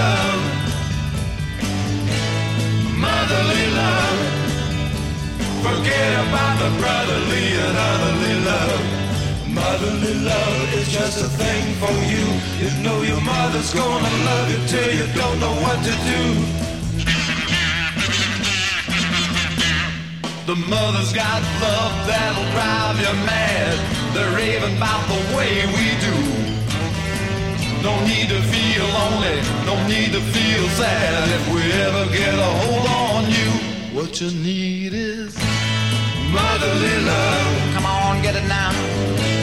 love, motherly love. Forget about the brotherly and otherly love. Motherly love is just a thing for you. You know your mother's gonna love you till you don't know what to do. The mother's got love that'll drive you mad. They're raving about the way we do. No need to feel lonely, no need to feel sad. If we ever get a hold on you, what you need is motherly love. Come on, get it now.